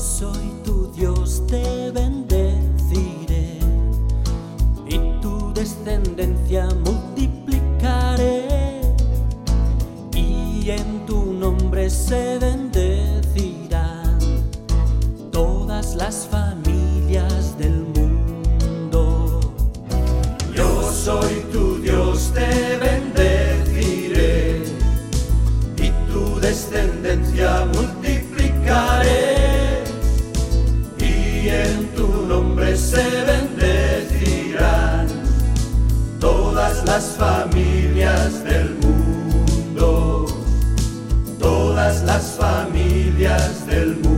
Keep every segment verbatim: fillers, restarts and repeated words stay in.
soy tu Dios, te bendeciré y tu descendencia multiplicaré, y en tu nombre se bendecirán todas las familias del mundo. Yo soy tu Dios, te bendeciré y tu descendencia multiplicaré, y en tu nombre se bendecirán todas las familias del mundo, todas las familias del mundo.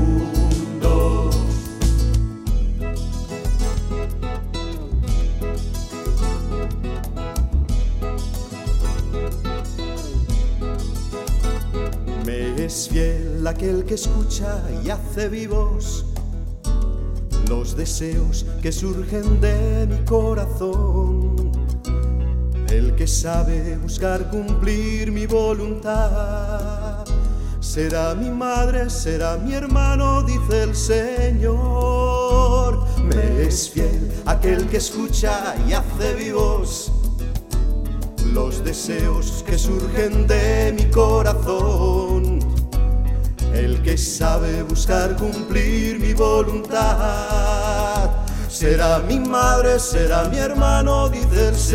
Me es fiel aquel que escucha y hace vivos los deseos que surgen de mi corazón, el que sabe buscar cumplir mi voluntad. Será mi madre, será mi hermano, dice el Señor. Me es fiel aquel que escucha y hace vivos los deseos que surgen de mi corazón, el que sabe buscar cumplir mi voluntad. Será mi madre, será mi hermano, dice el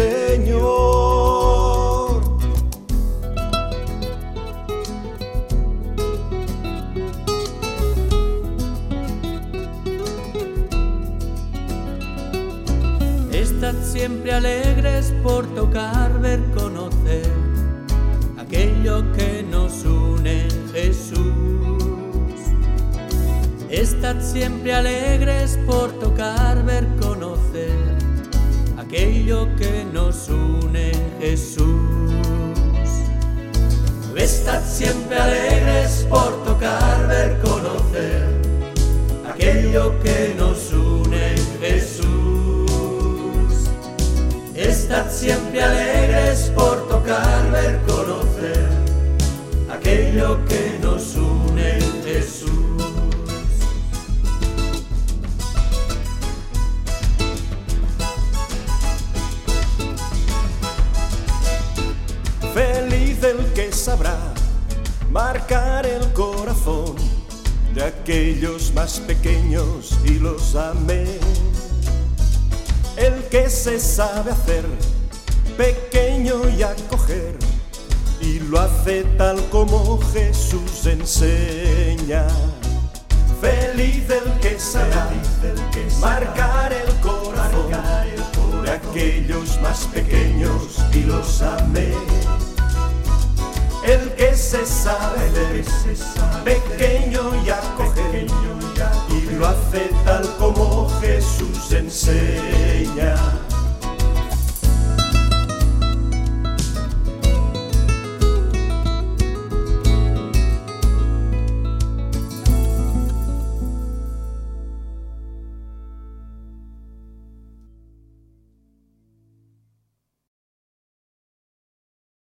Señor. Estad siempre alegres por tocar, ver, conocer aquello que nos une en Jesús. Estad siempre alegres por tocar, ver, conocer aquello que nos une en Jesús. Estad siempre alegres por tocar, ver, conocer aquello que nos une en Jesús. Estad siempre alegres por tocar, ver, conocer aquello que nos une en Jesús. Feliz el que sabrá marcar el corazón de aquellos más pequeños y los amé. El que se sabe hacer pequeño y acoger, y lo hace tal como Jesús enseña. Feliz el que sabrá marcar el corazón de aquellos más pequeños y los amé. El que se sabe hacer pequeño y acoger, y lo hace tal como Jesús enseña.